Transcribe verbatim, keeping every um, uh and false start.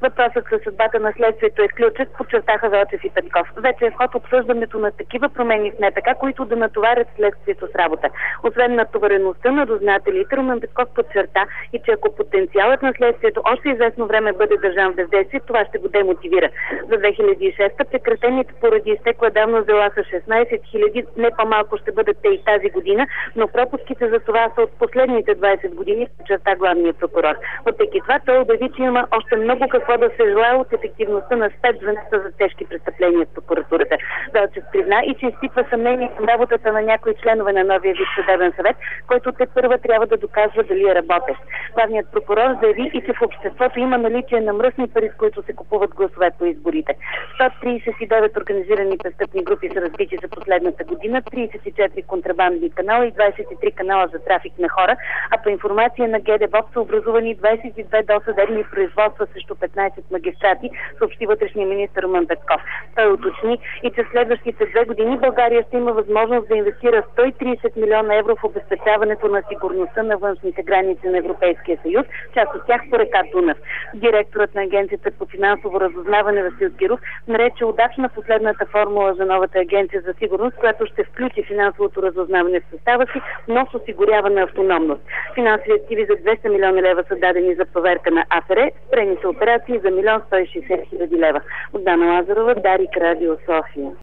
Въпросът със съдбата на следствието е ключът, подчертаха Велчев и Петков. Вече е в ход обсъждането на такива промени в НПК, които да натоварят следствието с работа. Освен натовареността на дознателите, Румен Петков подчерта и че ако потенциалът на следствието още известно време бъде държан в бездействие, това ще го демотивира. За две хиляди и шеста прекратените поради изтекла давност дела са шестнайсет хиляди, не по-малко ще бъдат те и тази година, но пропуските за това са от последните двайсет години, подчерта главният прокурор. Въпреки това той обяви, че има още много какво да се желае от ефективността на спецзвената за тежки престъпления в прокуратурата. Велчев призна и че изпитва съмнение към работата на някои членове на новия висш съдебен съвет, който тепърва трябва да доказва дали е работещ. Главният прокурор заяви и че в обществото има наличие на мръсни пари, с които се купуват гласове по изборите. сто трийсет и девет организирани престъпни групи са разбити за последната година, трийсет и четири контрабандни канала и двайсет и три канала за трафик на хора, а по информация на ГДБОП са образувани двайсет и две досъдебни производства срещу петнайсет магистрати, съобщи вътрешния министър Румен Петков. Той уточни и че следващите две години България ще има възможност да инвестира сто и трийсет милиона евро в обезпечаването на сигурността на външните граници на Европейския съюз, част от тях по река Дунав. Директорът на Агенцията по финансово разузнаване Васил Киров нарече удачна последната формула за новата агенция за сигурност, която ще включи финансовото разузнаване в състава си, но с осигурявана автономност. Финансови активи за двеста милиона лева са дадени за проверка на АФР, спрени са операции за милион сто и шейсет хиляди лева. От Дана Лазарова, Дарик, Радио София.